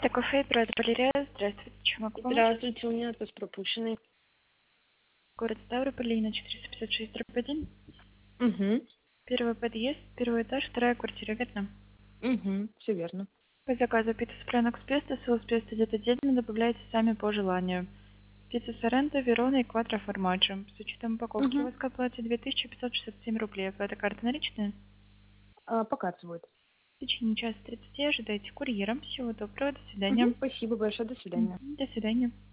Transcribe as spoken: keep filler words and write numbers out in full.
Кафе Брат Валерия, здравствуйте, чем могу помочь? Здравствуйте, у меня отпуск пропущенный. Город Ставрополь, Ленина четыреста пятьдесят шесть, дробь один. Угу, Первый подъезд, первый этаж, вторая квартира, верно? угу, все верно. По заказу пицца с пленок с песто, соус песто идет отдельно, добавляйте сами по желанию. Пицца Соренто, Верона и Кватро формаджо. С учетом упаковки Угу. вы оплате две тысячи пятьсот шестьдесят семь рублей. Оплата карты наличная? А, показывают. В течение часа тридцати ожидайте курьера. Всего доброго, до Угу, свидания. спасибо большое, до свидания. Мгм, до свидания.